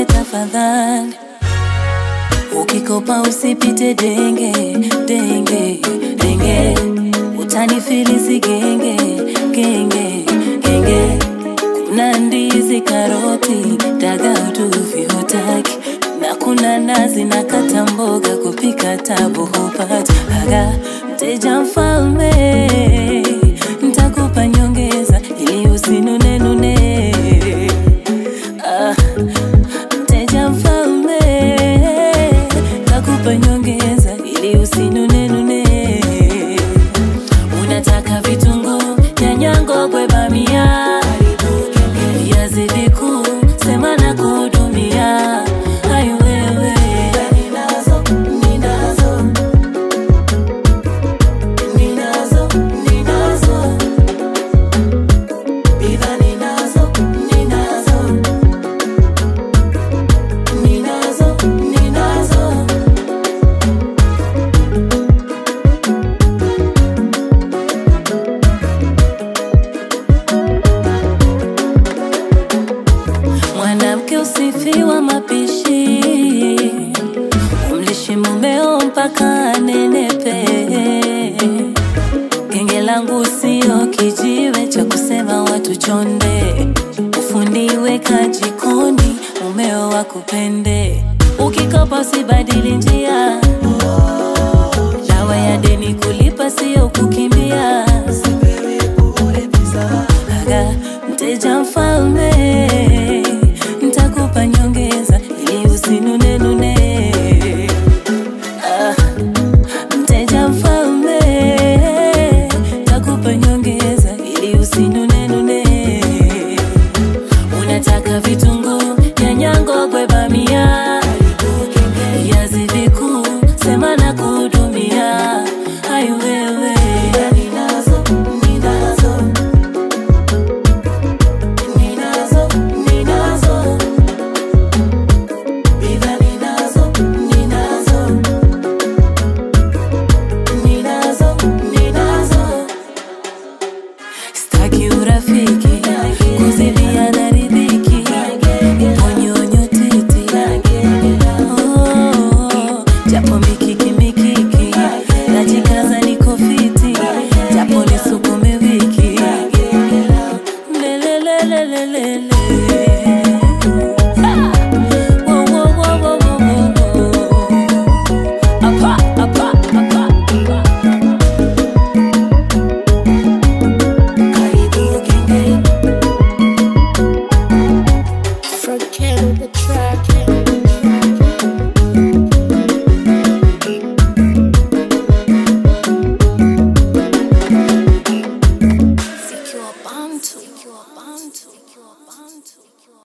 nionge tafadhali. Ukikopa usipite denge, denge, denge. Utanifilisi genge, genge, genge. Kuna ndizi, karoti, dagaa utuvi hutaki. Na kuna nazi na kata mboga kupika tabu hupati. Haga mteja mfalme, nitakupa nyongeza ili usinune nune. Mteja mfalme, nitakupa nyongeza ili usinune nune. Unataka vitunguu, nyanya, ngogwe, bamia, viazi vikuu, sema na kuhudumia. Hai wewe, ninazo, ninazo, ninazo, ninazo, bidhaa ninazo, ninazo, ninazo, ninazo. Mwanamke usifiwa mapishi, umlishi mumeo mpaka anenepe. Genge langu sio kijiwe cha kusema watu chonde. Ufundi weka jikoni, mumeo wakupende. Ukikopa usibadili njia, dawa ya deni kulipa sio kukimbia.